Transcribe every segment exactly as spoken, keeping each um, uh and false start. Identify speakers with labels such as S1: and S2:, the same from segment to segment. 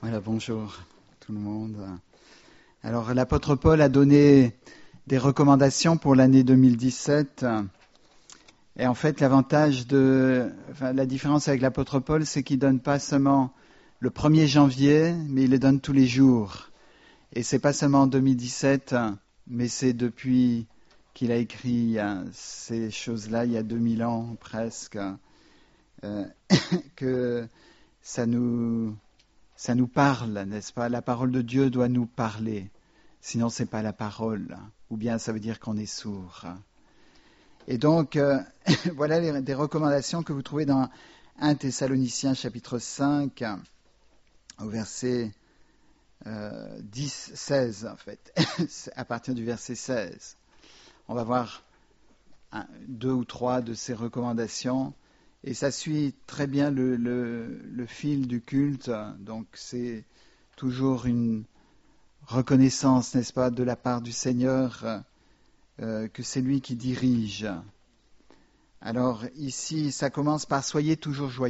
S1: Voilà, bonjour tout le monde. Alors, l'apôtre Paul a donné des recommandations pour l'année deux mille dix-sept. Et en fait, l'avantage de, enfin, la différence avec l'apôtre Paul, c'est qu'il donne pas seulement le premier janvier, mais il les donne tous les jours. Et c'est pas seulement en deux mille dix-sept, mais c'est depuis qu'il a écrit ces choses-là, il y a deux mille ans presque, euh, que ça nous, ça nous parle, n'est-ce pas? La parole de Dieu doit nous parler. Sinon, c'est pas la parole. Ou bien ça veut dire qu'on est sourd. Et donc, euh, voilà les, des recommandations que vous trouvez dans premier Thessaloniciens chapitre cinq, au verset euh, dix, seize en fait, à partir du verset seize. On va voir un, deux ou trois de ces recommandations. Et ça suit très bien le, le, le fil du culte. Donc, c'est toujours une reconnaissance, n'est-ce pas, de la part du Seigneur, euh, que c'est lui qui dirige. Alors ici, ça commence par « Soyez toujours joyeux ».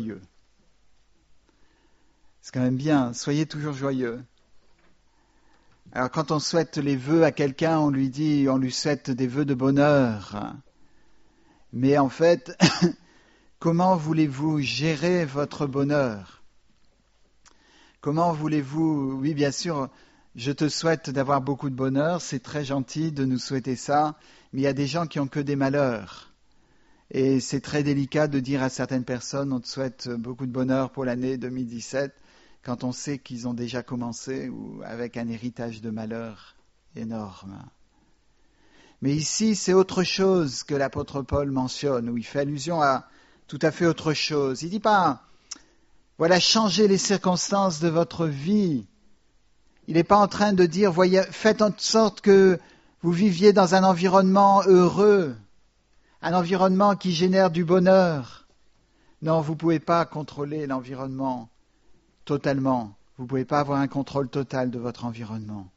S1: C'est quand même bien, « Soyez toujours joyeux ». Alors quand on souhaite les vœux à quelqu'un, on lui dit, on lui souhaite des vœux de bonheur. Mais en fait, comment voulez-vous gérer votre bonheur? Comment voulez-vous, oui bien sûr, je te souhaite d'avoir beaucoup de bonheur, c'est très gentil de nous souhaiter ça, mais il y a des gens qui ont que des malheurs. Et c'est très délicat de dire à certaines personnes, on te souhaite beaucoup de bonheur pour l'année deux mille dix-sept, quand on sait qu'ils ont déjà commencé ou avec un héritage de malheur énorme. Mais ici, c'est autre chose que l'apôtre Paul mentionne, où il fait allusion à tout à fait autre chose. Il ne dit pas, voilà, changez les circonstances de votre vie. Il n'est pas en train de dire, voyez, faites en sorte que vous viviez dans un environnement heureux, un environnement qui génère du bonheur. Non, vous ne pouvez pas contrôler l'environnement totalement. Vous ne pouvez pas avoir un contrôle total de votre environnement.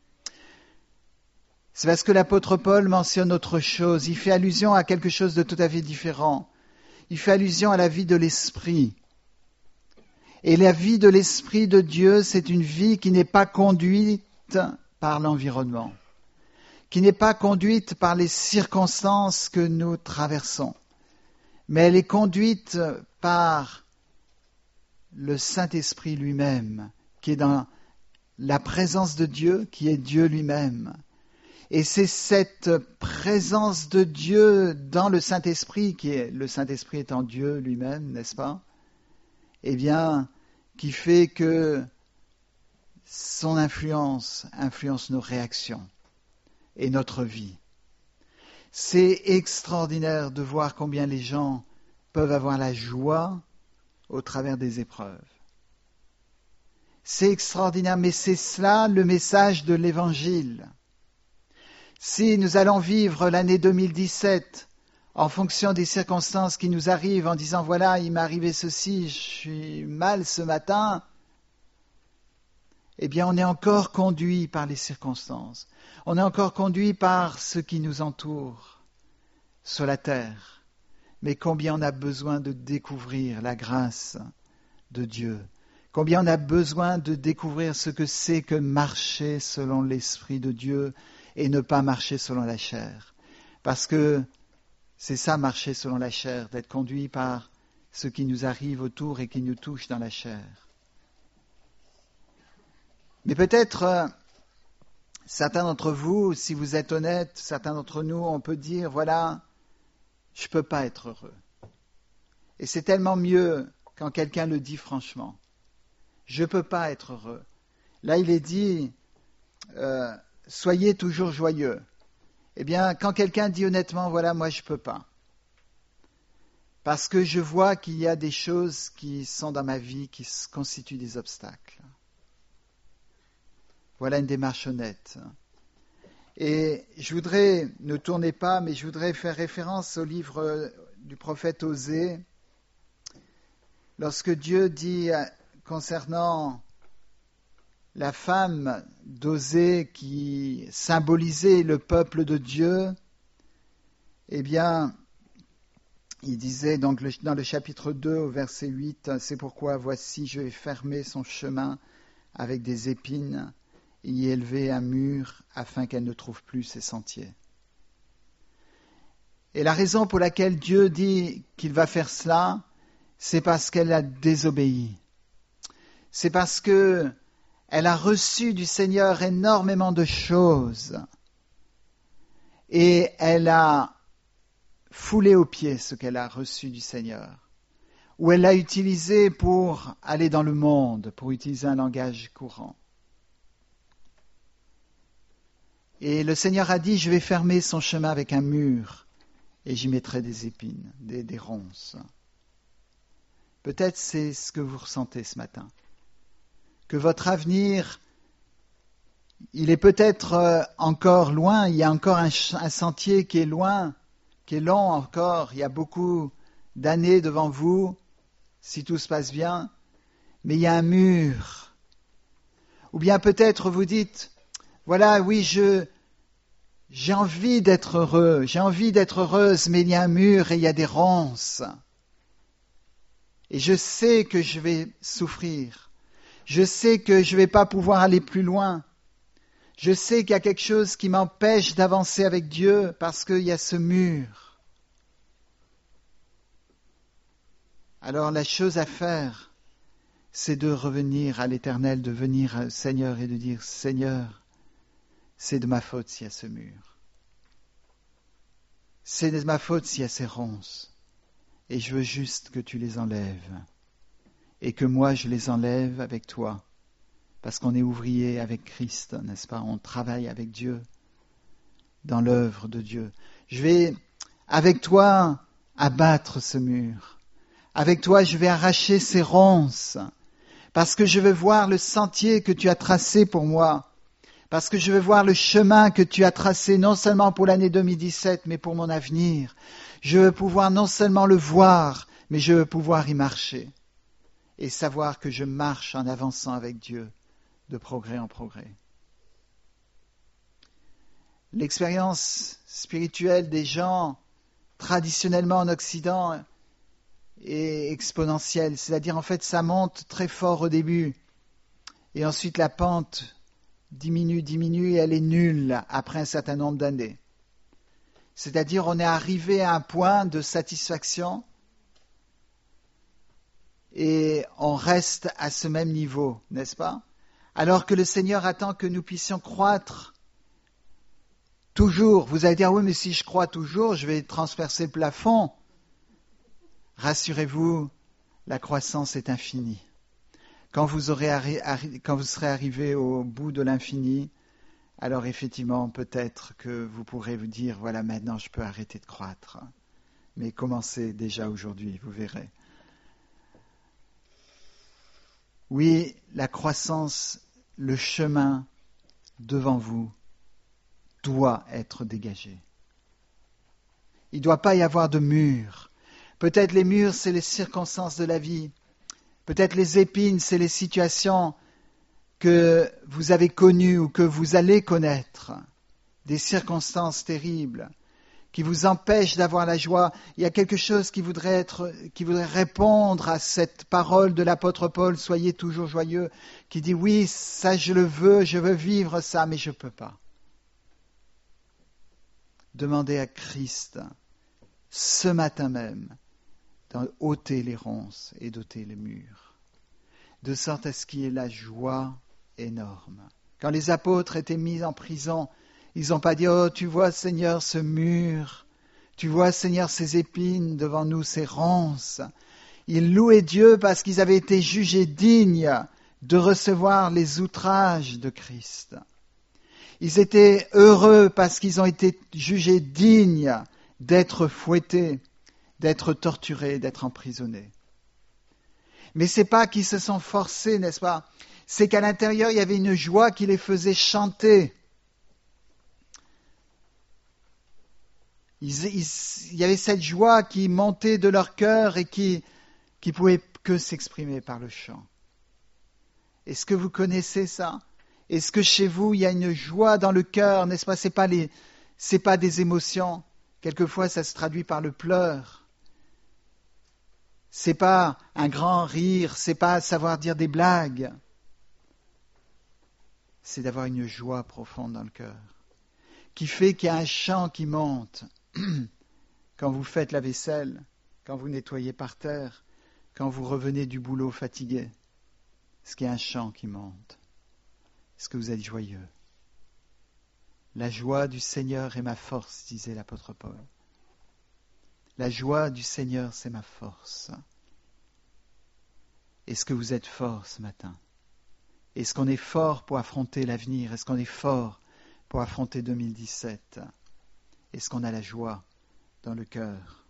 S1: C'est parce que l'apôtre Paul mentionne autre chose. Il fait allusion à quelque chose de tout à fait différent. Il fait allusion à la vie de l'esprit. Et la vie de l'Esprit de Dieu, c'est une vie qui n'est pas conduite par l'environnement, qui n'est pas conduite par les circonstances que nous traversons, mais elle est conduite par le Saint-Esprit lui-même, qui est dans la présence de Dieu, qui est Dieu lui-même. Et c'est cette présence de Dieu dans le Saint-Esprit, qui est le Saint-Esprit étant Dieu lui-même, n'est-ce pas? Eh bien, qui fait que son influence influence nos réactions et notre vie. C'est extraordinaire de voir combien les gens peuvent avoir la joie au travers des épreuves. C'est extraordinaire, mais c'est cela le message de l'Évangile. Si nous allons vivre l'année deux mille dix-sept en fonction des circonstances qui nous arrivent, en disant, voilà, il m'est arrivé ceci, je suis mal ce matin, eh bien, on est encore conduit par les circonstances. On est encore conduit par ce qui nous entoure sur la terre. Mais combien on a besoin de découvrir la grâce de Dieu. Combien on a besoin de découvrir ce que c'est que marcher selon l'Esprit de Dieu et ne pas marcher selon la chair. Parce que c'est ça, marcher selon la chair, d'être conduit par ce qui nous arrive autour et qui nous touche dans la chair. Mais peut-être, euh, certains d'entre vous, si vous êtes honnêtes, certains d'entre nous, on peut dire, voilà, je ne peux pas être heureux. Et c'est tellement mieux quand quelqu'un le dit franchement. Je ne peux pas être heureux. Là, il est dit, euh, soyez toujours joyeux. Eh bien, quand quelqu'un dit honnêtement, voilà, moi je ne peux pas. Parce que je vois qu'il y a des choses qui sont dans ma vie qui constituent des obstacles. Voilà une démarche honnête. Et je voudrais, ne tournez pas, mais je voudrais faire référence au livre du prophète Osée. Lorsque Dieu dit concernant la femme d'Osée qui symbolisait le peuple de Dieu, eh bien, il disait donc dans le chapitre deux au verset huit, « C'est pourquoi voici je vais fermer son chemin avec des épines et y élever un mur afin qu'elle ne trouve plus ses sentiers. Et la raison pour laquelle Dieu dit qu'il va faire cela, c'est parce qu'elle a désobéi. C'est parce que elle a reçu du Seigneur énormément de choses et elle a foulé aux pieds ce qu'elle a reçu du Seigneur, ou elle l'a utilisé pour aller dans le monde, pour utiliser un langage courant. Et le Seigneur a dit, je vais fermer son chemin avec un mur et j'y mettrai des épines, des, des ronces. Peut-être c'est ce que vous ressentez ce matin. Que votre avenir, il est peut-être encore loin, il y a encore un, un sentier qui est loin, qui est long encore, il y a beaucoup d'années devant vous, si tout se passe bien, mais il y a un mur. Ou bien peut-être vous dites, voilà, oui, je, j'ai envie d'être heureux, j'ai envie d'être heureuse, mais il y a un mur et il y a des ronces. Et je sais que je vais souffrir. Je sais que je ne vais pas pouvoir aller plus loin. Je sais qu'il y a quelque chose qui m'empêche d'avancer avec Dieu parce qu'il y a ce mur. Alors la chose à faire, c'est de revenir à l'Éternel, de venir au Seigneur et de dire, Seigneur, c'est de ma faute s'il y a ce mur. C'est de ma faute s'il y a ces ronces. Et je veux juste que tu les enlèves. Et que moi je les enlève avec toi. Parce qu'on est ouvrier avec Christ, n'est-ce pas? On travaille avec Dieu, dans l'œuvre de Dieu. Je vais, avec toi, abattre ce mur. Avec toi, je vais arracher ces ronces. Parce que je veux voir le sentier que tu as tracé pour moi. Parce que je veux voir le chemin que tu as tracé, non seulement pour l'année deux mille dix-sept, mais pour mon avenir. Je veux pouvoir non seulement le voir, mais je veux pouvoir y marcher. Et savoir que je marche en avançant avec Dieu, de progrès en progrès. L'expérience spirituelle des gens, traditionnellement en Occident, est exponentielle. C'est-à-dire, en fait, ça monte très fort au début. Et ensuite, la pente diminue, diminue, et elle est nulle après un certain nombre d'années. C'est-à-dire, on est arrivé à un point de satisfaction et on reste à ce même niveau, n'est-ce pas? Alors que le Seigneur attend que nous puissions croître toujours. Vous allez dire, oui, mais si je crois toujours, je vais transpercer le plafond. Rassurez-vous, la croissance est infinie. Quand vous, aurez arri- arri- quand vous serez arrivé au bout de l'infini, alors effectivement, peut-être que vous pourrez vous dire, voilà, maintenant je peux arrêter de croître. Mais commencez déjà aujourd'hui, vous verrez. Oui, la croissance, le chemin devant vous doit être dégagé. Il ne doit pas y avoir de murs. Peut-être les murs, c'est les circonstances de la vie. Peut-être les épines, c'est les situations que vous avez connues ou que vous allez connaître. Des circonstances terribles qui vous empêchent d'avoir la joie. Il y a quelque chose qui voudrait être, qui voudrait répondre à cette parole de l'apôtre Paul, soyez toujours joyeux, qui dit oui, ça je le veux, je veux vivre ça, mais je ne peux pas. Demandez à Christ, ce matin même, d'ôter les ronces et d'ôter les murs, de sorte à ce qu'il y ait la joie énorme. Quand les apôtres étaient mis en prison, ils n'ont pas dit « Oh, tu vois, Seigneur, ce mur, tu vois, Seigneur, ces épines devant nous, ces ronces. » Ils louaient Dieu parce qu'ils avaient été jugés dignes de recevoir les outrages de Christ. Ils étaient heureux parce qu'ils ont été jugés dignes d'être fouettés, d'être torturés, d'être emprisonnés. Mais ce n'est pas qu'ils se sont forcés, n'est-ce pas? C'est qu'à l'intérieur, il y avait une joie qui les faisait chanter. Ils, ils, il y avait cette joie qui montait de leur cœur et qui qui pouvait que s'exprimer par le chant. Est-ce que vous connaissez ça? Est-ce que chez vous, il y a une joie dans le cœur, n'est-ce pas? C'est pas les, c'est pas des émotions. Quelquefois, ça se traduit par le pleur. C'est pas un grand rire, c'est pas savoir dire des blagues. c'est d'avoir une joie profonde dans le cœur, qui fait qu'il y a un chant qui monte quand vous faites la vaisselle, quand vous nettoyez par terre, quand vous revenez du boulot fatigué. Est-ce qu'il y a un chant qui monte? Est-ce que vous êtes joyeux? La joie du Seigneur est ma force, disait l'apôtre Paul. La joie du Seigneur, c'est ma force. Est-ce que vous êtes fort ce matin? Est-ce qu'on est fort pour affronter l'avenir? Est-ce qu'on est fort pour affronter deux mille dix-sept? Est-ce qu'on a la joie dans le cœur?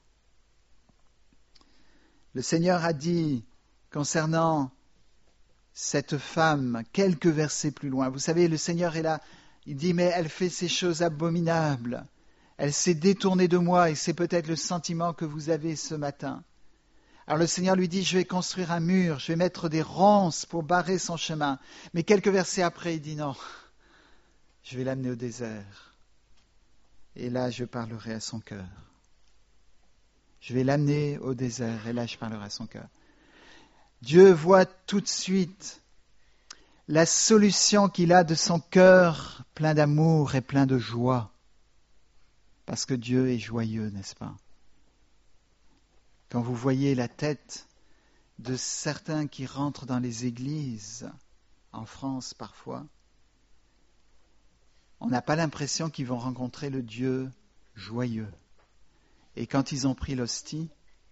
S1: Le Seigneur a dit concernant cette femme, quelques versets plus loin, vous savez, le Seigneur est là, il dit, mais elle fait ces choses abominables, elle s'est détournée de moi, et c'est peut-être le sentiment que vous avez ce matin. Alors le Seigneur lui dit, je vais construire un mur, je vais mettre des ronces pour barrer son chemin. Mais quelques versets après, il dit, non, je vais l'amener au désert. Et là, je parlerai à son cœur. Je vais l'amener au désert, et là, je parlerai à son cœur. Dieu voit tout de suite la solution qu'il a de son cœur plein d'amour et plein de joie. Parce que Dieu est joyeux, n'est-ce pas? Quand vous voyez la tête de certains qui rentrent dans les églises, en France parfois, on n'a pas l'impression qu'ils vont rencontrer le Dieu joyeux. Et quand ils ont pris l'hostie,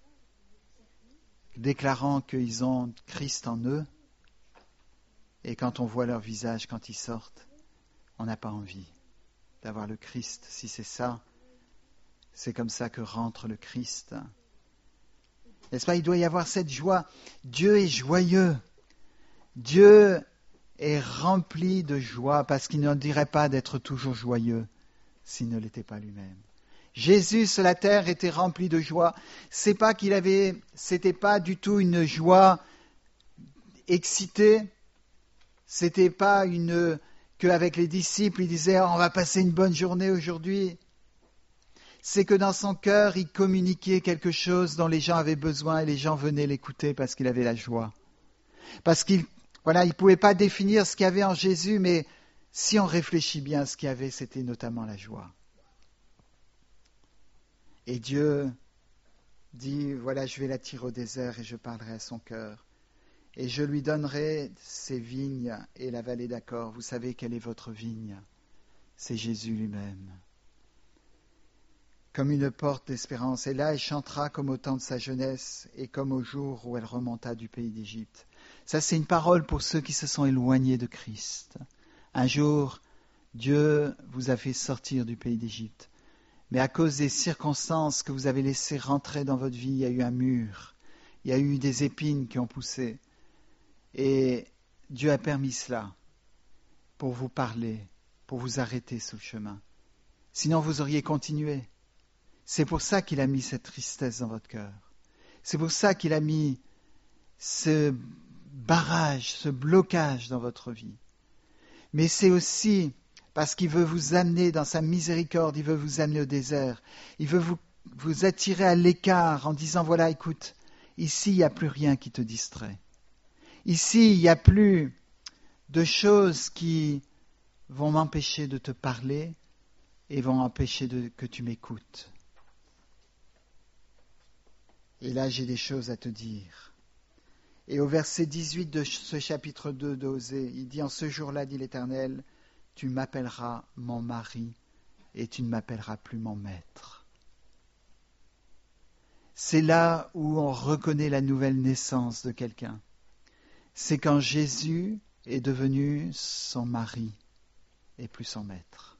S1: déclarant qu'ils ont Christ en eux, et quand on voit leur visage quand ils sortent, on n'a pas envie d'avoir le Christ. Si c'est ça, c'est comme ça que rentre le Christ. N'est-ce pas? Il doit y avoir cette joie. Dieu est joyeux. Dieu est rempli de joie parce qu'il ne dirait pas d'être toujours joyeux s'il ne l'était pas lui-même. Jésus sur la terre était rempli de joie. C'est pas qu'il avait, c'était pas du tout une joie excitée. C'était pas une qu'avec les disciples il disait oh, on va passer une bonne journée aujourd'hui. C'est que dans son cœur, il communiquait quelque chose dont les gens avaient besoin et les gens venaient l'écouter parce qu'il avait la joie. Parce qu'il voilà, il ne pouvait pas définir ce qu'il y avait en Jésus, mais si on réfléchit bien, ce qu'il y avait, c'était notamment la joie. Et Dieu dit, voilà, je vais l'attirer au désert et je parlerai à son cœur. Et je lui donnerai ses vignes et la vallée d'Achor. Vous savez quelle est votre vigne? C'est Jésus lui-même. Comme une porte d'espérance. Et là, elle chantera comme au temps de sa jeunesse et comme au jour où elle remonta du pays d'Égypte. Ça, c'est une parole pour ceux qui se sont éloignés de Christ. Un jour, Dieu vous a fait sortir du pays d'Égypte. Mais à cause des circonstances que vous avez laissées rentrer dans votre vie, il y a eu un mur. Il y a eu des épines qui ont poussé. Et Dieu a permis cela pour vous parler, pour vous arrêter sur le chemin. Sinon, vous auriez continué. C'est pour ça qu'il a mis cette tristesse dans votre cœur. C'est pour ça qu'il a mis ce barrage, ce blocage dans votre vie. Mais c'est aussi parce qu'il veut vous amener dans sa miséricorde, il veut vous amener au désert. Il veut vous, vous attirer à l'écart en disant, voilà, écoute, ici, il n'y a plus rien qui te distrait. Ici, il n'y a plus de choses qui vont m'empêcher de te parler et vont empêcher de, que tu m'écoutes. Et là, j'ai des choses à te dire. Et au verset dix-huit de ce chapitre deux d'Osée, il dit, en ce jour-là, dit l'Éternel, tu m'appelleras mon mari et tu ne m'appelleras plus mon maître. C'est là où on reconnaît la nouvelle naissance de quelqu'un. C'est quand Jésus est devenu son mari et plus son maître.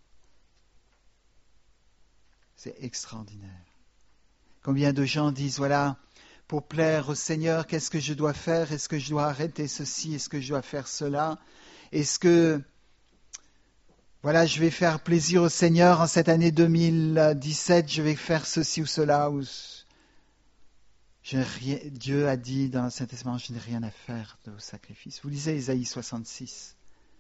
S1: C'est extraordinaire. Combien de gens disent, voilà, pour plaire au Seigneur, qu'est-ce que je dois faire? Est-ce que je dois arrêter ceci? Est-ce que je dois faire cela? Est-ce que, voilà, je vais faire plaisir au Seigneur en cette année deux mille dix-sept, je vais faire ceci ou cela? Ou je n'ai rien, Dieu a dit dans l'Ancien Testament, je n'ai rien à faire de vos sacrifices. Vous lisez Isaïe soixante-six.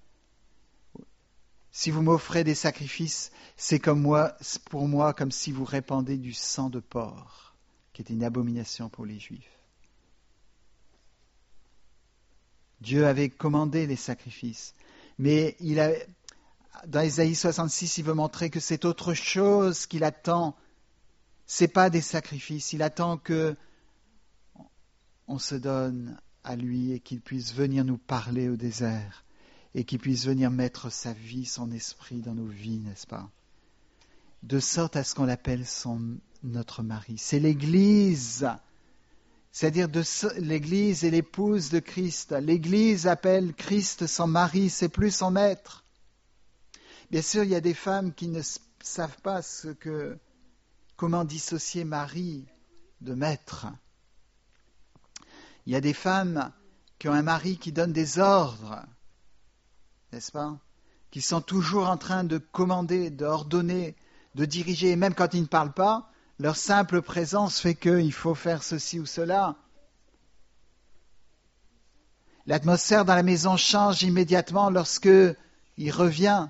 S1: Si vous m'offrez des sacrifices, c'est comme moi, pour moi comme si vous répandez du sang de porc, qui était une abomination pour les Juifs. Dieu avait commandé les sacrifices, Mais il a, dans Ésaïe soixante-six, il veut montrer que c'est autre chose qu'il attend. Ce n'est pas des sacrifices. Il attend que on se donne à lui et qu'il puisse venir nous parler au désert et qu'il puisse venir mettre sa vie, son esprit dans nos vies, n'est-ce pas? De sorte à ce qu'on l'appelle son, notre mari. C'est l'Église, c'est-à-dire de, l'Église est l'épouse de Christ. L'Église appelle Christ son mari, c'est plus son maître. Bien sûr, il y a des femmes qui ne savent pas ce que, comment dissocier mari de maître. Il y a des femmes qui ont un mari qui donne des ordres, n'est-ce pas? Qui sont toujours en train de commander, d'ordonner, de diriger. Et même quand ils ne parlent pas, leur simple présence fait qu'il faut faire ceci ou cela. L'atmosphère dans la maison change immédiatement lorsque il revient.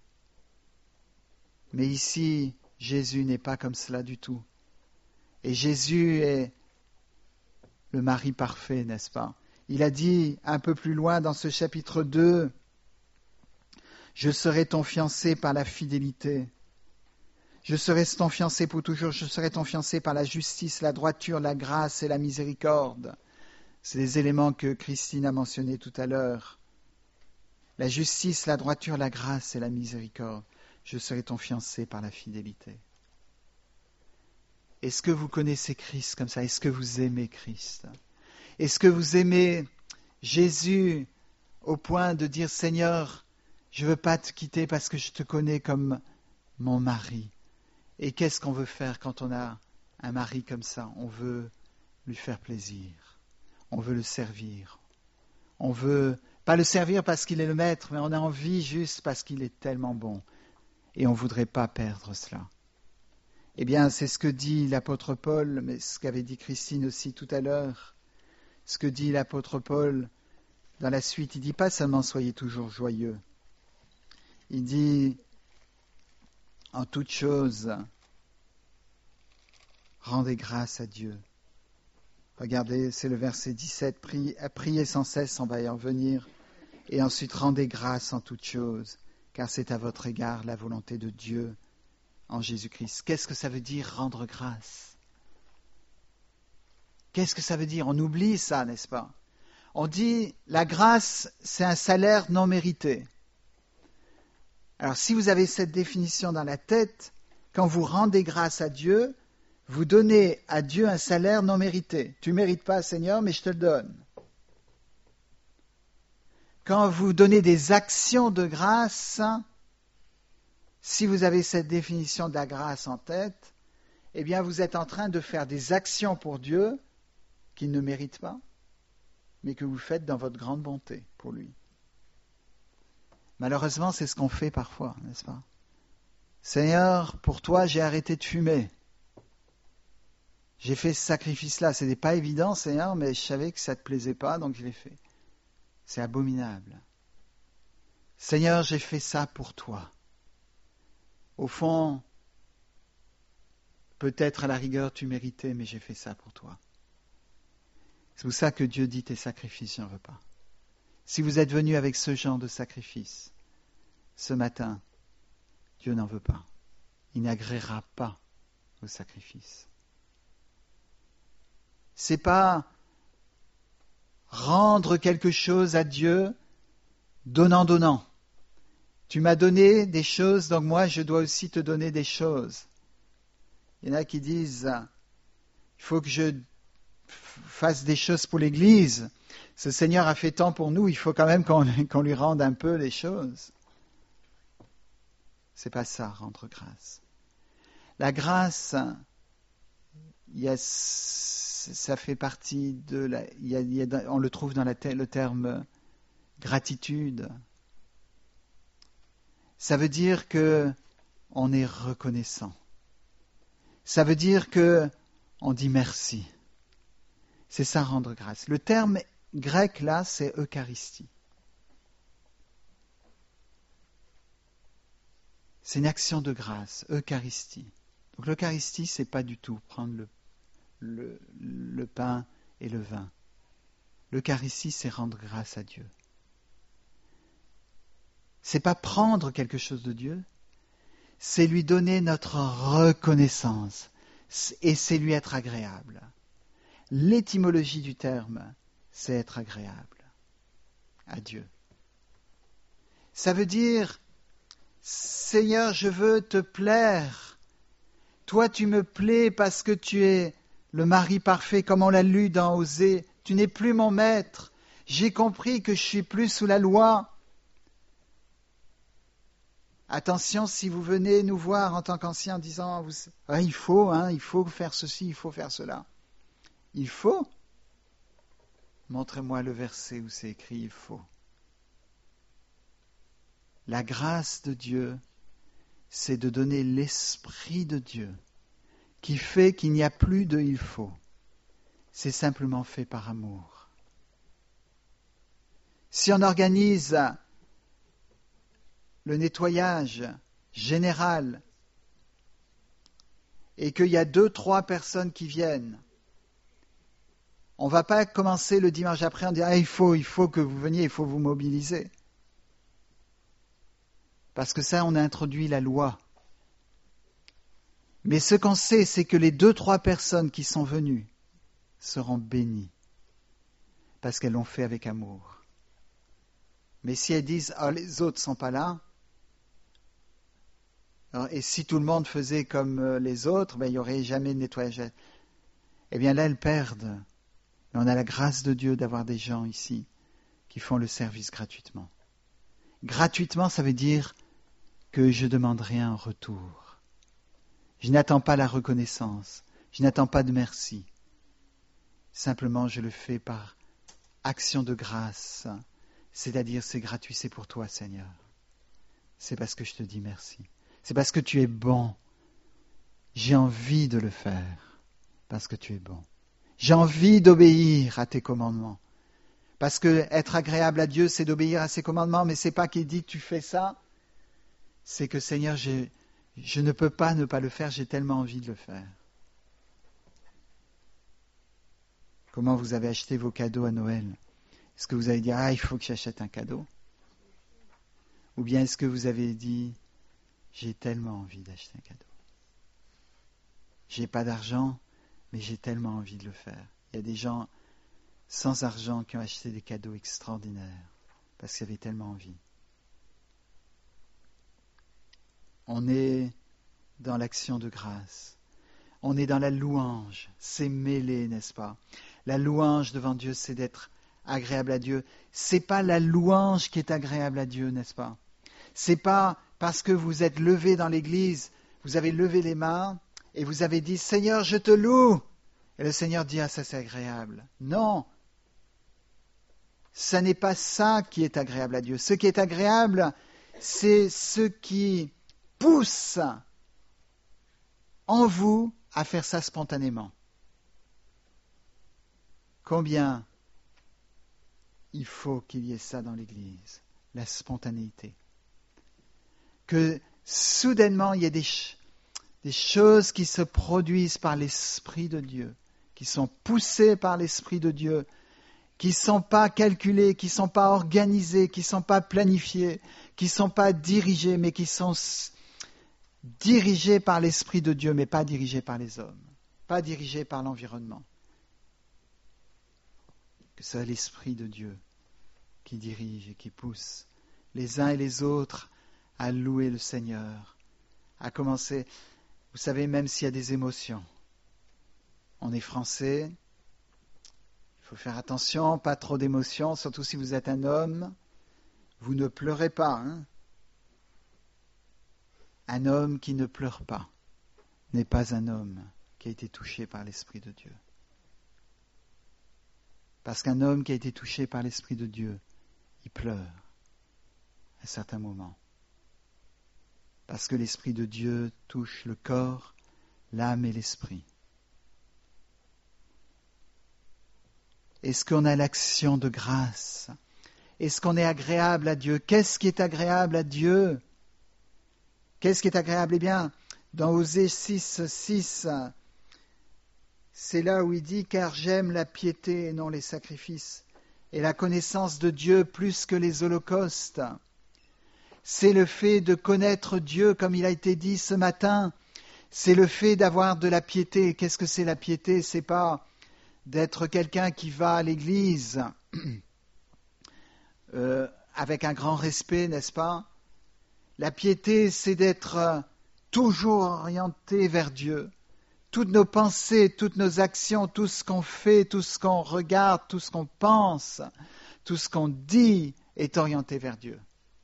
S1: Mais ici, Jésus n'est pas comme cela du tout. Et Jésus est le mari parfait, n'est-ce pas? Il a dit un peu plus loin dans ce chapitre deux, « Je serai ton fiancé par la fidélité. Je serai ton fiancé pour toujours, je serai ton fiancé par la justice, la droiture, la grâce et la miséricorde. » C'est les éléments que Christine a mentionnés tout à l'heure. La justice, la droiture, la grâce et la miséricorde. Je serai ton fiancé par la fidélité. Est-ce que vous connaissez Christ comme ça? Est-ce que vous aimez Christ? Est-ce que vous aimez Jésus au point de dire, Seigneur, je ne veux pas te quitter parce que je te connais comme mon mari. Et qu'est-ce qu'on veut faire quand on a un mari comme ça? On veut lui faire plaisir. On veut le servir. On veut, pas le servir parce qu'il est le maître, mais on a envie juste parce qu'il est tellement bon. Et on ne voudrait pas perdre cela. Eh bien, c'est ce que dit l'apôtre Paul, mais ce qu'avait dit Christine aussi tout à l'heure. Ce que dit l'apôtre Paul dans la suite, il ne dit pas seulement soyez toujours joyeux. Il dit en toute chose, rendez grâce à Dieu. Regardez, c'est le verset dix-sept, priez, priez sans cesse, on va y en venir. Et ensuite, rendez grâce en toute chose, car c'est à votre égard la volonté de Dieu en Jésus-Christ. Qu'est-ce que ça veut dire rendre grâce? Qu'est-ce que ça veut dire? On oublie ça, n'est-ce pas? On dit la grâce, c'est un salaire non mérité. Alors si vous avez cette définition dans la tête, quand vous rendez grâce à Dieu, vous donnez à Dieu un salaire non mérité. Tu ne mérites pas, Seigneur, mais je te le donne. Quand vous donnez des actions de grâce, si vous avez cette définition de la grâce en tête, eh bien vous êtes en train de faire des actions pour Dieu qu'il ne mérite pas, mais que vous faites dans votre grande bonté pour lui. Malheureusement, c'est ce qu'on fait parfois, n'est-ce pas? Seigneur, pour toi, j'ai arrêté de fumer. J'ai fait ce sacrifice-là. Ce n'était pas évident, Seigneur, mais je savais que ça ne te plaisait pas, donc je l'ai fait. C'est abominable. Seigneur, j'ai fait ça pour toi. Au fond, peut-être à la rigueur tu méritais, mais j'ai fait ça pour toi. C'est pour ça que Dieu dit tes sacrifices, j'en veux pas. Si vous êtes venu avec ce genre de sacrifice, ce matin, Dieu n'en veut pas. Il n'agréera pas vos sacrifices. C'est pas rendre quelque chose à Dieu donnant, donnant. Tu m'as donné des choses, donc moi je dois aussi te donner des choses. Il y en a qui disent, il faut que je fasse des choses pour l'Église. Ce Seigneur a fait tant pour nous, il faut quand même qu'on, qu'on lui rende un peu les choses. C'est pas ça, rendre grâce. La grâce, il y a, ça fait partie de la, il y a, il y a, on le trouve dans la, le terme gratitude. Ça veut dire que on est reconnaissant. Ça veut dire que on dit merci. C'est ça, rendre grâce. Le terme grec là, c'est Eucharistie. C'est une action de grâce, Eucharistie. Donc l'Eucharistie, c'est pas du tout prendre le, le, le pain et le vin. L'Eucharistie, c'est rendre grâce à Dieu. c'est pas prendre quelque chose de Dieu, c'est lui donner notre reconnaissance et c'est lui être agréable. L'étymologie du terme, c'est être agréable à Dieu. Ça veut dire, Seigneur, je veux te plaire. Toi, tu me plais parce que tu es le mari parfait, comme on l'a lu dans Osée. Tu n'es plus mon maître. J'ai compris que je suis plus sous la loi. Attention, si vous venez nous voir en tant qu'anciens en disant vous, ah, il faut, hein, il faut faire ceci, il faut faire cela. Il faut. Montrez-moi le verset où c'est écrit il faut. La grâce de Dieu, c'est de donner l'Esprit de Dieu qui fait qu'il n'y a plus de il faut. C'est simplement fait par amour. Si on organise le nettoyage général et qu'il y a deux, trois personnes qui viennent, on ne va pas commencer le dimanche après en disant ah, il faut, il faut que vous veniez, il faut vous mobiliser. Parce que ça, on a introduit la loi. Mais ce qu'on sait, c'est que les deux, trois personnes qui sont venues seront bénies. Parce qu'elles l'ont fait avec amour. Mais si elles disent, ah, les autres ne sont pas là, alors, et si tout le monde faisait comme les autres, ben, il n'y aurait jamais de nettoyage. Eh bien là, elles perdent. Mais on a la grâce de Dieu d'avoir des gens ici qui font le service gratuitement. Gratuitement, ça veut dire que je ne demande rien en retour. Je n'attends pas la reconnaissance. Je n'attends pas de merci. Simplement, je le fais par action de grâce. C'est-à-dire, c'est gratuit, c'est pour toi, Seigneur. C'est parce que je te dis merci. C'est parce que tu es bon. J'ai envie de le faire. Parce que tu es bon. J'ai envie d'obéir à tes commandements. Parce que être agréable à Dieu, c'est d'obéir à ses commandements, mais c'est pas qu'il dit tu fais ça. C'est que Seigneur, je, je ne peux pas ne pas le faire, j'ai tellement envie de le faire. Comment vous avez acheté vos cadeaux à Noël? Est-ce que vous avez dit ah, il faut que j'achète un cadeau? Ou bien est-ce que vous avez dit j'ai tellement envie d'acheter un cadeau? J'ai pas d'argent, mais j'ai tellement envie de le faire. Il y a des gens sans argent qui ont acheté des cadeaux extraordinaires parce qu'ils avaient tellement envie. On est dans l'action de grâce. On est dans la louange. C'est mêlé, n'est-ce pas? La louange devant Dieu, c'est d'être agréable à Dieu. C'est pas la louange qui est agréable à Dieu, n'est-ce pas? C'est pas parce que vous êtes levé dans l'église, vous avez levé les mains et vous avez dit Seigneur, je te loue. Et le Seigneur dit ah, ça c'est agréable. Non. Ça n'est pas ça qui est agréable à Dieu. Ce qui est agréable, c'est ce qui pousse en vous à faire ça spontanément. Combien il faut qu'il y ait ça dans l'Église, la spontanéité. Que soudainement il y ait des, des choses qui se produisent par l'Esprit de Dieu, qui sont poussées par l'Esprit de Dieu, qui ne sont pas calculées, qui ne sont pas organisées, qui ne sont pas planifiées, qui ne sont pas dirigées, mais qui sont dirigées par l'Esprit de Dieu, mais pas dirigées par les hommes, pas dirigées par l'environnement. Que ce soit l'Esprit de Dieu qui dirige et qui pousse les uns et les autres à louer le Seigneur, à commencer, vous savez, même s'il y a des émotions. On est français, il faut faire attention, pas trop d'émotions, surtout si vous êtes un homme. Vous ne pleurez pas. Hein? Un homme qui ne pleure pas n'est pas un homme qui a été touché par l'Esprit de Dieu. Parce qu'un homme qui a été touché par l'Esprit de Dieu, il pleure à certains moments. Parce que l'Esprit de Dieu touche le corps, l'âme et l'esprit. Est-ce qu'on a l'action de grâce? Est-ce qu'on est agréable à Dieu? Qu'est-ce qui est agréable à Dieu? Qu'est-ce qui est agréable? Eh bien, dans Osée six, six, c'est là où il dit « Car j'aime la piété et non les sacrifices, et la connaissance de Dieu plus que les holocaustes. » c'est le fait de connaître Dieu comme il a été dit ce matin, c'est le fait d'avoir de la piété. Qu'est-ce que c'est la piété? C'est pas d'être quelqu'un qui va à l'église euh, avec un grand respect, n'est-ce pas? La piété, c'est d'être toujours orienté vers Dieu. Toutes nos pensées, toutes nos actions, tout ce qu'on fait, tout ce qu'on regarde, tout ce qu'on pense, tout ce qu'on dit est orienté vers Dieu.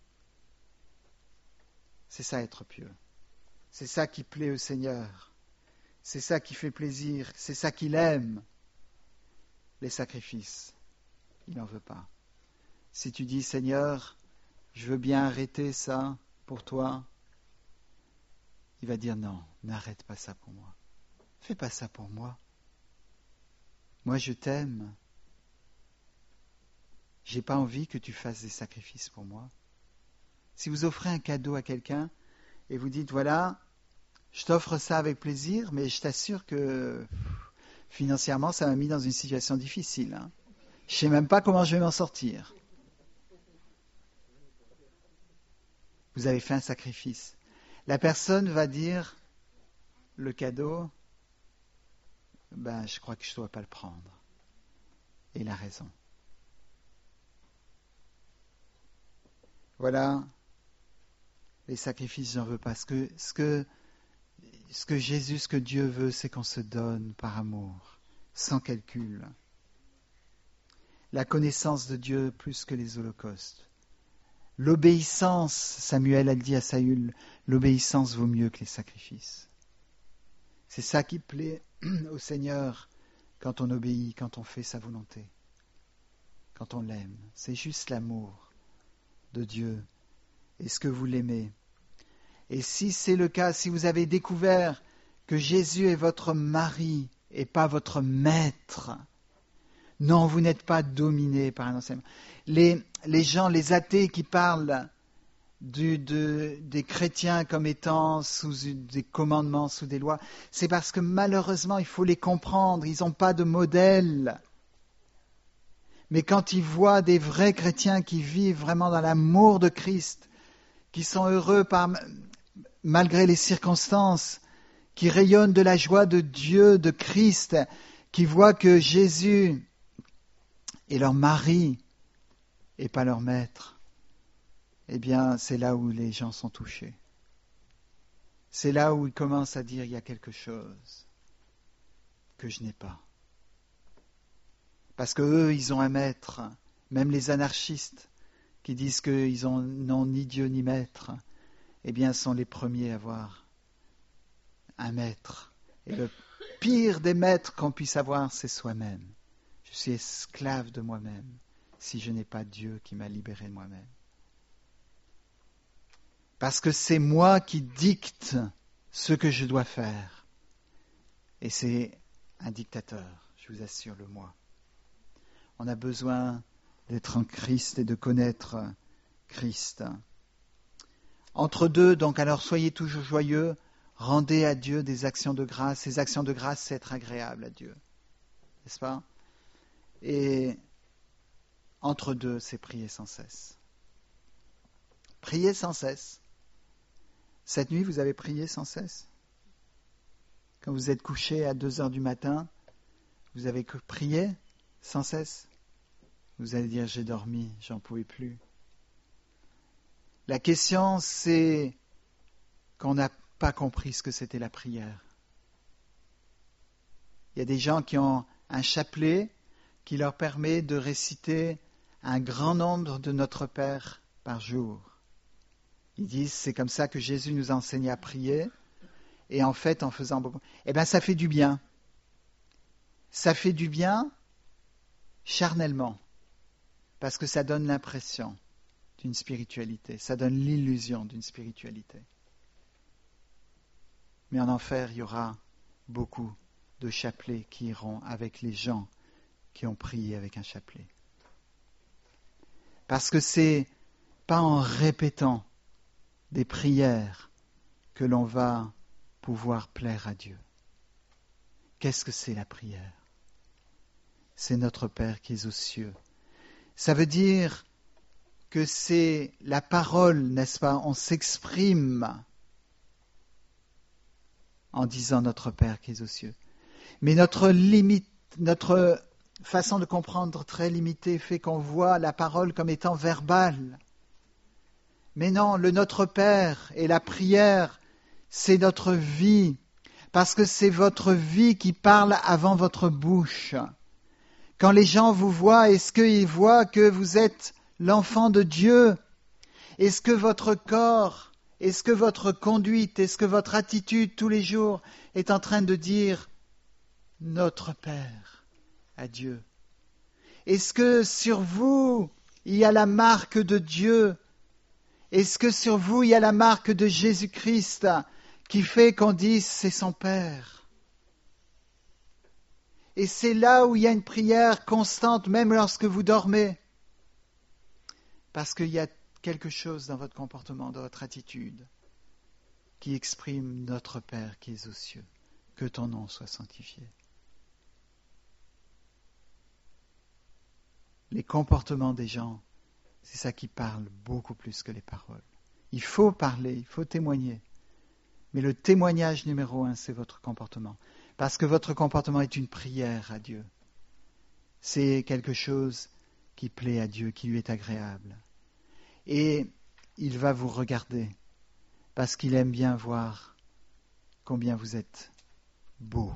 S1: C'est ça être pieux. C'est ça qui plaît au Seigneur. C'est ça qui fait plaisir. C'est ça qu'il aime. Les sacrifices, il n'en veut pas. Si tu dis, Seigneur, je veux bien arrêter ça pour toi, il va dire non, n'arrête pas ça pour moi. Fais pas ça pour moi. Moi, je t'aime. J'ai pas envie que tu fasses des sacrifices pour moi. Si vous offrez un cadeau à quelqu'un et vous dites, voilà, je t'offre ça avec plaisir, mais je t'assure que financièrement, ça m'a mis dans une situation difficile. Hein. Je sais même pas comment je vais m'en sortir. Vous avez fait un sacrifice. La personne va dire, le cadeau, ben, je crois que je ne dois pas le prendre. Et il a raison. Voilà, les sacrifices, j'en veux pas. Ce que, ce que, ce que Jésus, ce que Dieu veut, c'est qu'on se donne par amour, sans calcul. La connaissance de Dieu plus que les holocaustes. L'obéissance, Samuel a dit à Saül, l'obéissance vaut mieux que les sacrifices. C'est ça qui plaît au Seigneur quand on obéit, quand on fait sa volonté, quand on l'aime. C'est juste l'amour de Dieu. Est-ce que vous l'aimez? Et si c'est le cas, si vous avez découvert que Jésus est votre mari et pas votre maître, non, vous n'êtes pas dominé par un enseignement. Les, les gens, les athées qui parlent du, de, des chrétiens comme étant sous des commandements, sous des lois, c'est parce que malheureusement, il faut les comprendre, ils n'ont pas de modèle. Mais quand ils voient des vrais chrétiens qui vivent vraiment dans l'amour de Christ, qui sont heureux par, malgré les circonstances, qui rayonnent de la joie de Dieu, de Christ, qui voient que Jésus est leur mari et pas leur maître, eh bien, c'est là où les gens sont touchés. C'est là où ils commencent à dire, il y a quelque chose que je n'ai pas. Parce qu'eux, ils ont un maître, même les anarchistes qui disent qu'ils n'ont ni Dieu ni maître, eh bien, sont les premiers à avoir un maître. Et le pire des maîtres qu'on puisse avoir, c'est soi-même. Je suis esclave de moi-même si je n'ai pas Dieu qui m'a libéré de moi-même. Parce que c'est moi qui dicte ce que je dois faire. Et c'est un dictateur, je vous assure, le moi. On a besoin d'être en Christ et de connaître Christ. Entre deux, donc, alors soyez toujours joyeux, rendez à Dieu des actions de grâce. Ces actions de grâce, c'est être agréable à Dieu. N'est-ce pas? Et entre deux, c'est prier sans cesse. Priez sans cesse. Cette nuit, vous avez prié sans cesse? Quand vous êtes couché à deux heures du matin, vous avez prié sans cesse? Vous allez dire, j'ai dormi, j'en pouvais plus. La question, c'est qu'on n'a pas compris ce que c'était la prière. Il y a des gens qui ont un chapelet qui leur permet de réciter un grand nombre de Notre Père par jour. Ils disent, c'est comme ça que Jésus nous a enseigné à prier. Et en fait, en faisant beaucoup... Eh bien, ça fait du bien. Ça fait du bien charnellement. Parce que ça donne l'impression d'une spiritualité. Ça donne l'illusion d'une spiritualité. Mais en enfer, il y aura beaucoup de chapelets qui iront avec les gens qui ont prié avec un chapelet. Parce que c'est pas en répétant des prières que l'on va pouvoir plaire à Dieu. Qu'est-ce que c'est la prière? C'est notre Père qui est aux cieux. Ça veut dire que c'est la parole, n'est-ce pas? On s'exprime en disant notre Père qui es aux cieux. Mais notre limite, notre façon de comprendre très limitée fait qu'on voit la parole comme étant verbale. Mais non, le Notre Père et la prière, c'est notre vie, parce que c'est votre vie qui parle avant votre bouche. Quand les gens vous voient, est-ce qu'ils voient que vous êtes l'enfant de Dieu? Est-ce que votre corps, est-ce que votre conduite, est-ce que votre attitude tous les jours est en train de dire « Notre Père » à Dieu? Est-ce que sur vous, il y a la marque de Dieu? Est-ce que sur vous, il y a la marque de Jésus-Christ qui fait qu'on dise « c'est son Père » ? Et c'est là où il y a une prière constante, même lorsque vous dormez. Parce qu'il y a quelque chose dans votre comportement, dans votre attitude, qui exprime notre Père qui est aux cieux. Que ton nom soit sanctifié. Les comportements des gens, c'est ça qui parle beaucoup plus que les paroles. Il faut parler, il faut témoigner. Mais le témoignage numéro un, c'est votre comportement. Parce que votre comportement est une prière à Dieu. C'est quelque chose qui plaît à Dieu, qui lui est agréable. Et il va vous regarder, parce qu'il aime bien voir combien vous êtes beau.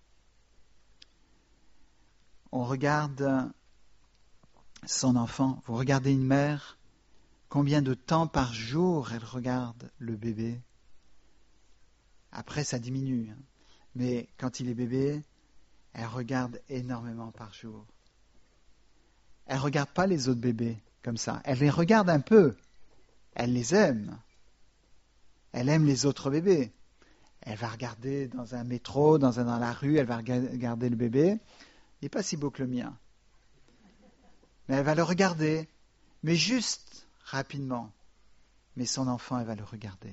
S1: On regarde son enfant, vous regardez une mère, combien de temps par jour elle regarde le bébé? Après, ça diminue. Hein. Mais quand il est bébé, elle regarde énormément par jour. Elle ne regarde pas les autres bébés comme ça. Elle les regarde un peu. Elle les aime. Elle aime les autres bébés. Elle va regarder dans un métro, dans, un, dans la rue, elle va regarder le bébé. Il n'est pas si beau que le mien. Mais elle va le regarder. Mais juste, rapidement. Mais son enfant, elle va le regarder.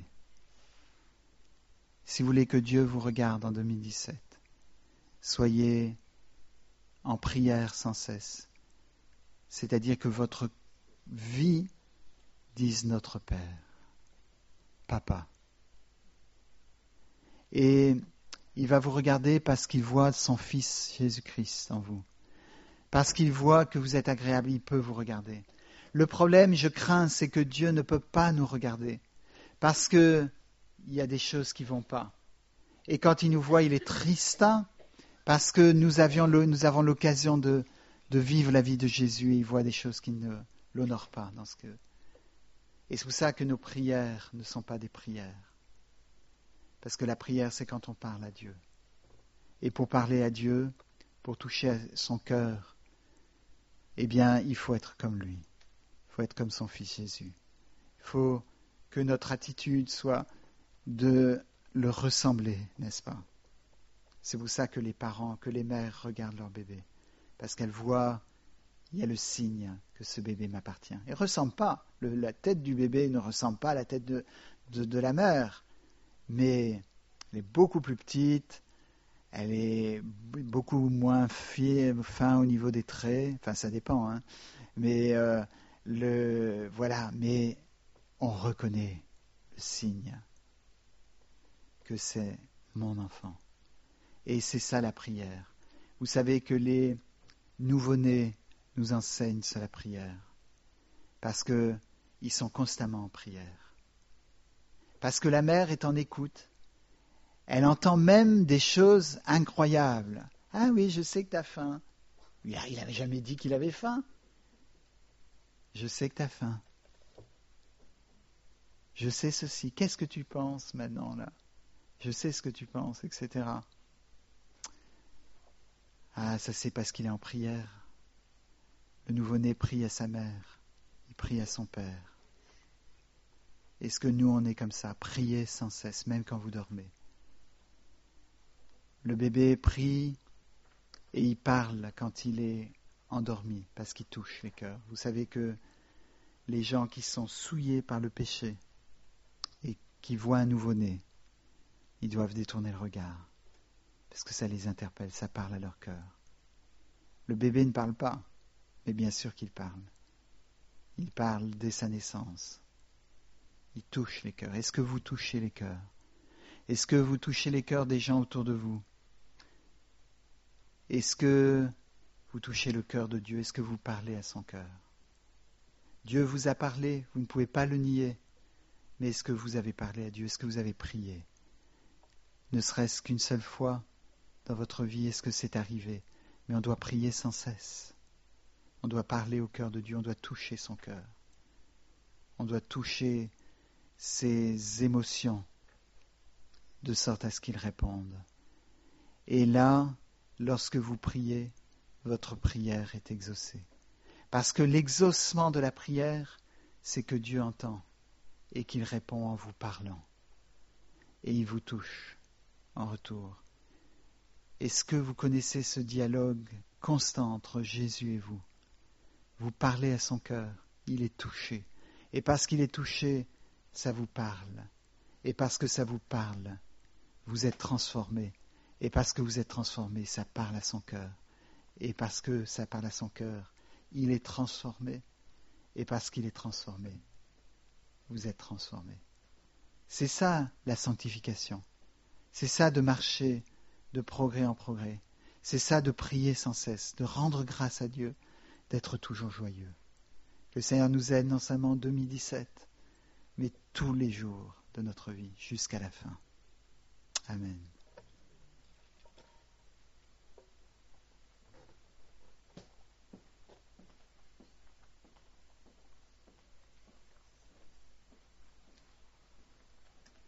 S1: Si vous voulez que Dieu vous regarde en deux mille dix-sept, soyez en prière sans cesse. C'est-à-dire que votre vie dise notre Père, Papa. Et il va vous regarder parce qu'il voit son Fils Jésus-Christ en vous. Parce qu'il voit que vous êtes agréable, il peut vous regarder. Le problème, je crains, c'est que Dieu ne peut pas nous regarder. Parce que il y a des choses qui ne vont pas. Et quand il nous voit, il est triste parce que nous, avions le, nous avons l'occasion de, de vivre la vie de Jésus et il voit des choses qui ne l'honorent pas. Dans ce que... Et c'est pour ça que nos prières ne sont pas des prières. Parce que la prière, c'est quand on parle à Dieu. Et pour parler à Dieu, pour toucher à son cœur, eh bien, il faut être comme lui. Il faut être comme son Fils Jésus. Il faut que notre attitude soit de le ressembler, n'est-ce pas? C'est pour ça que les parents, que les mères regardent leur bébé. Parce qu'elles voient, il y a le signe que ce bébé m'appartient. Il ne ressemble pas. Le, la tête du bébé ne ressemble pas à la tête de, de, de la mère. Mais elle est beaucoup plus petite, elle est beaucoup moins fi, fin au niveau des traits. Enfin, ça dépend. Hein. Mais, euh, le, voilà, mais on reconnaît le signe que c'est mon enfant. Et c'est ça la prière. Vous savez que les nouveau-nés nous enseignent sur la prière. Parce qu'ils sont constamment en prière. Parce que la mère est en écoute. Elle entend même des choses incroyables. Ah oui, je sais que tu as faim. Il n'avait jamais dit qu'il avait faim. Je sais que tu as faim. Je sais ceci. Qu'est-ce que tu penses maintenant là? Je sais ce que tu penses, et cetera. Ah, ça c'est parce qu'il est en prière. Le nouveau-né prie à sa mère. Il prie à son père. Est-ce que nous, on est comme ça? Priez sans cesse, même quand vous dormez. Le bébé prie et il parle quand il est endormi, parce qu'il touche les cœurs. Vous savez que les gens qui sont souillés par le péché et qui voient un nouveau-né, ils doivent détourner le regard, parce que ça les interpelle, ça parle à leur cœur. Le bébé ne parle pas, mais bien sûr qu'il parle. Il parle dès sa naissance. Il touche les cœurs. Est-ce que vous touchez les cœurs? Est-ce que vous touchez les cœurs des gens autour de vous? Est-ce que vous touchez le cœur de Dieu? Est-ce que vous parlez à son cœur? Dieu vous a parlé, vous ne pouvez pas le nier. Mais est-ce que vous avez parlé à Dieu? Est-ce que vous avez prié? Ne serait-ce qu'une seule fois dans votre vie, est-ce que c'est arrivé? Mais on doit prier sans cesse. On doit parler au cœur de Dieu, on doit toucher son cœur. On doit toucher ses émotions de sorte à ce qu'il réponde. Et là, lorsque vous priez, votre prière est exaucée. Parce que l'exaucement de la prière, c'est que Dieu entend et qu'il répond en vous parlant. Et il vous touche en retour. Est-ce que vous connaissez ce dialogue constant entre Jésus et vous? Vous parlez à son cœur, il est touché. Et parce qu'il est touché, ça vous parle. Et parce que ça vous parle, vous êtes transformé. Et parce que vous êtes transformé, ça parle à son cœur. Et parce que ça parle à son cœur, il est transformé. Et parce qu'il est transformé, vous êtes transformé. C'est ça la sanctification. C'est ça de marcher de progrès en progrès. C'est ça de prier sans cesse, de rendre grâce à Dieu, d'être toujours joyeux. Que le Seigneur nous aide non seulement en deux mille dix-sept, mais tous les jours de notre vie jusqu'à la fin. Amen.